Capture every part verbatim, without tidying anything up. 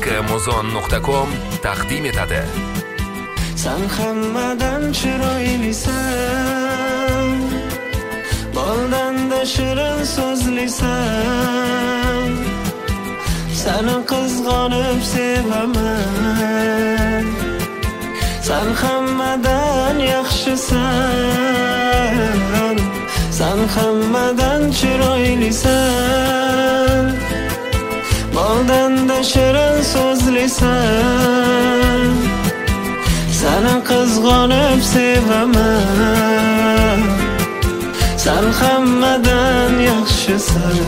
muzon nuqta com taqdim etadi. Sen hammadan chiroylisan, boldan da shirin so'zlisan. Seni qizg'onib sevaman. Sen hammadan yaxshisan, sen hammadan chiroylisan, boldan da shirin so'zlisan. Seni qizg'onib sevaman. Sen hammadan yaxshisan.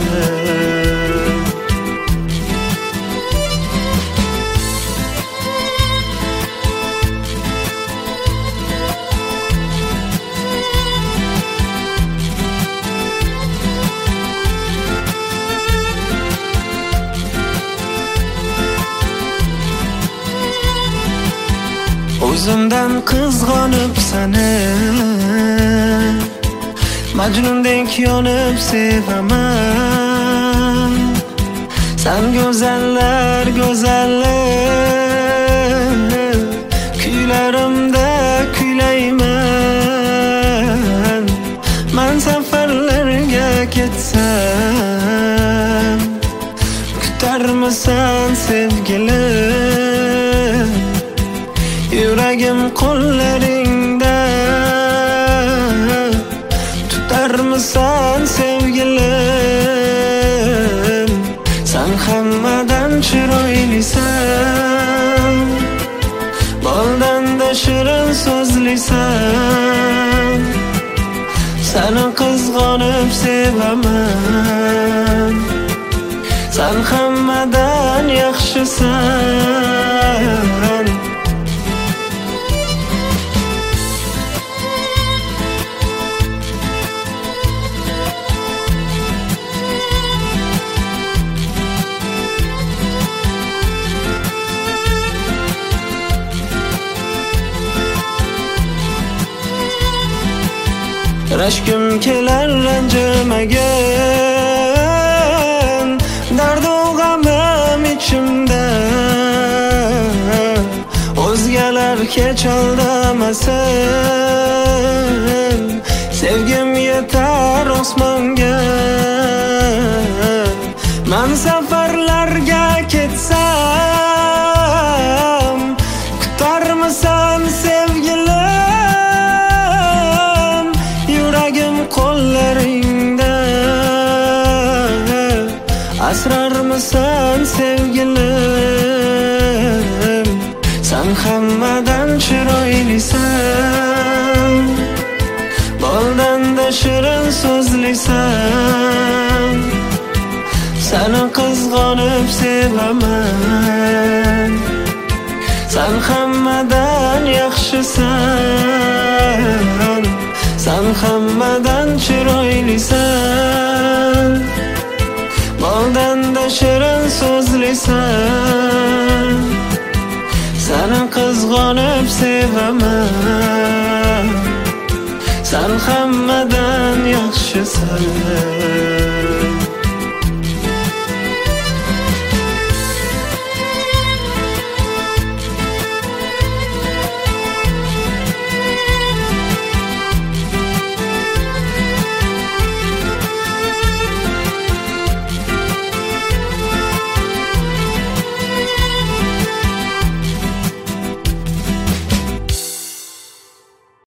O'zimdan qizg'onib seni, Majnundek yonib sevaman. Sen go'zallar go'zali, kuylarimda kuylayman. Men safarlarga ketsam, kutarmisan sevgilim? Yuragim qo'llaringda, tutarmisan sevgilim? Sen hammadan chiroylisan, boldan da shirin so'zlisan. Seni qizg'onib sevaman. Sen hammadan yaxshisan. Rashkim kelar ranjimagan, dardu g'amim ichimda. O'zgalar kech aldamasin, sevgim yetar osmonga. Men safarlarga ketsam, kutarmisan sevgilim? Qo'llaringda asrarmisan sevgilim? Sen hammadan chiroylisan, boldan da shirin so'zlisan. Seni qizg'onib sevaman. Sen hammadan yaxshisan, sen hammadan chiroylisan, boldan da shirin so'zlisan. Seni qizg'onib sevaman. Sen hammadan yaxshisan.